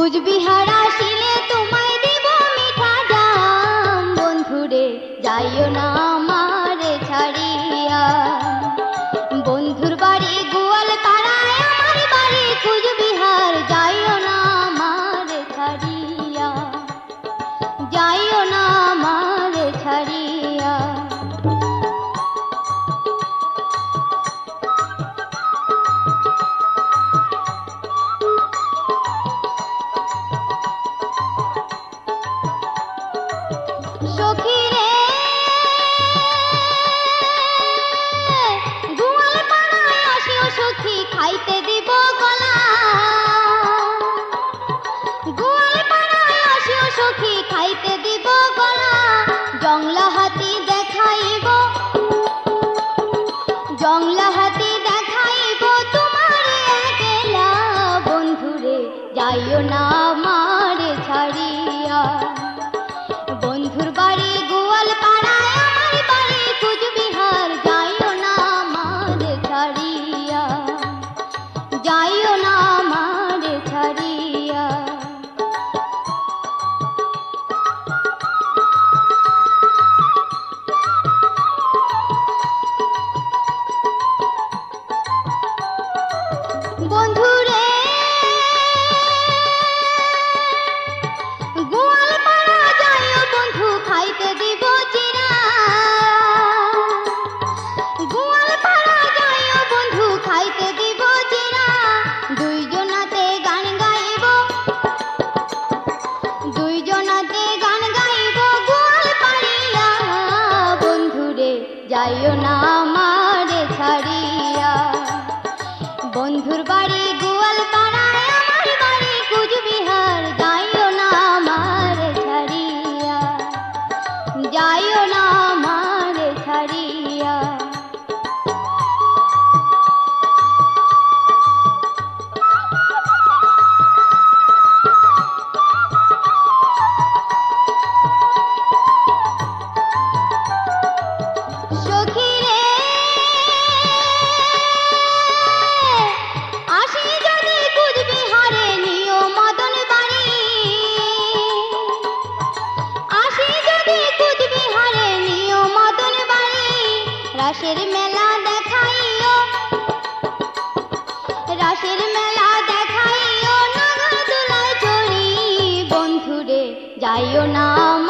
কুচবিহার আসিলে তোমায় দিব মিঠা জাম, বন্ধুরে যাইও না আমারে ছাড়িয়া। বন্ধুর বাড়ি গোয়ালপাড়ায়, আমার বাড়ি কুচবিহার, যাইও না আমারে ছাড়িয়া, যাইও না আমারে ছাড়িয়া। সখীরে গোয়ালপাড়ায় আসিও সখী, খাইতে দিব গলা। গোয়ালপাড়ায় আসিও সখী, খাইতে দিব গলা। জংলা হাতি দেখাইব, জংলা হাতি দেখাইব তোমারে একলা। বন্ধুরে যাইও না আমারে ছাড়িয়া। বন্ধুর বাড়ি গোয়ালপাড়ায়, আমার বাড়ি কুচবিহার, যাইও না আমারে ছাড়িয়া, যাইও না আমারে ছাড়িয়া। বন্ধুরে গোয়ালপাড়া যাইও বন্ধু, খাইতে দিব চিরা। গোয়ালপাড়া যাইও বন্ধু, খাইতে দিব চিরা। দুইজনাতে গান গাইব, দুইজনাতে গান গাইব গোয়ালপাড়িয়া। বন্ধুরে যাইও না আমারে ছাড়িয়া। বন্ধুর বাড়ি গোয়ালপাড়ায়, আমার বাড়ি কুচবিহার, যাইও না আমারে ছাড়িয়া, যাইও না আমারে ছাড়িয়া। সখীরে আসি যদি কুচবিহারে, নিও মদন বাড়ি। আসি যদি কুচবিহারে, নিও মদন বাড়ি। রাসের মেলা দেখাইও, রাসের মেলা দেখাইও, নাগর দোলায় চড়ি। বন্ধুরে যাইও না